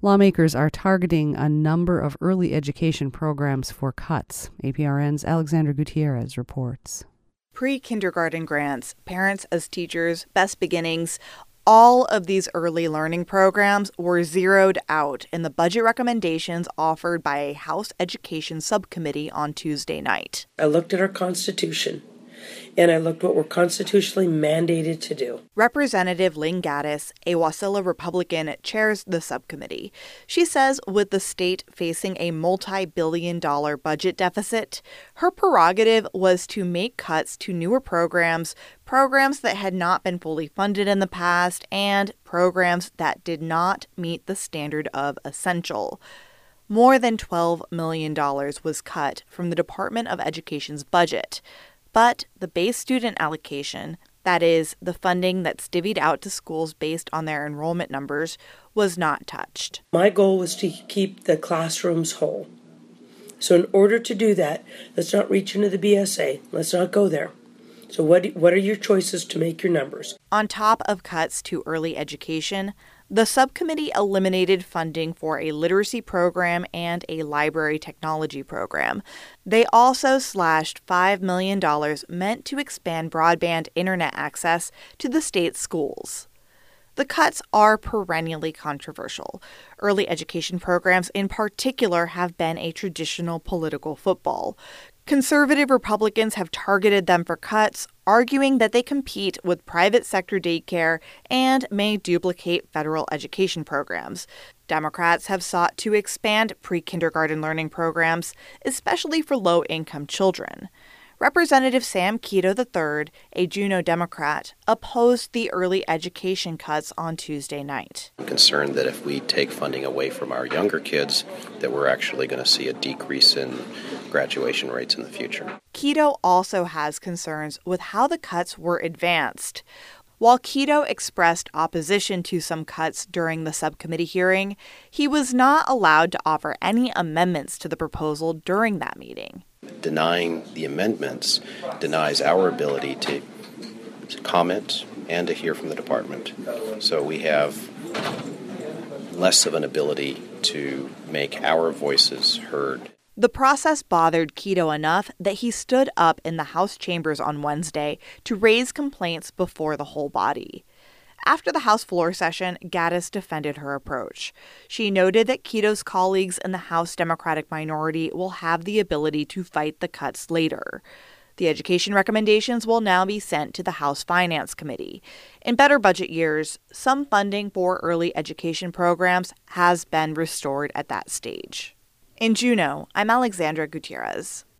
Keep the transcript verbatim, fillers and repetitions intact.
Lawmakers are targeting a number of early education programs for cuts. A P R N's Alexandra Gutierrez reports. Pre-kindergarten grants, Parents as Teachers, Best Beginnings, all of these early learning programs were zeroed out in the budget recommendations offered by a House Education Subcommittee on Tuesday night. I looked at our Constitution, and I looked what we're constitutionally mandated to do. Representative Lynn Gaddis, a Wasilla Republican, chairs the subcommittee. She says with the state facing a multi-billion dollar budget deficit, her prerogative was to make cuts to newer programs, programs that had not been fully funded in the past, and programs that did not meet the standard of essential. More than twelve million dollars was cut from the Department of Education's budget. But the base student allocation, that is, the funding that's divvied out to schools based on their enrollment numbers, was not touched. My goal was to keep the classrooms whole. So in order to do that, let's not reach into the B S A. Let's not go there. So what what are your choices to make your numbers? On top of cuts to early education, the subcommittee eliminated funding for a literacy program and a library technology program. They also slashed five million dollars meant to expand broadband internet access to the state's schools. The cuts are perennially controversial. Early education programs in particular have been a traditional political football. Conservative Republicans have targeted them for cuts, arguing that they compete with private sector daycare and may duplicate federal education programs. Democrats have sought to expand pre-kindergarten learning programs, especially for low-income children. Representative Sam Kito the third, a Juneau Democrat, opposed the early education cuts on Tuesday night. I'm concerned that if we take funding away from our younger kids, that we're actually going to see a decrease in graduation rates in the future. Kito also has concerns with how the cuts were advanced. While Kito expressed opposition to some cuts during the subcommittee hearing, he was not allowed to offer any amendments to the proposal during that meeting. Denying the amendments denies our ability to, to comment and to hear from the department. So we have less of an ability to make our voices heard. The process bothered Kito enough that he stood up in the House chambers on Wednesday to raise complaints before the whole body. After the House floor session, Gaddis defended her approach. She noted that Kito's colleagues in the House Democratic minority will have the ability to fight the cuts later. The education recommendations will now be sent to the House Finance Committee. In better budget years, some funding for early education programs has been restored at that stage. In Juneau, I'm Alexandra Gutierrez.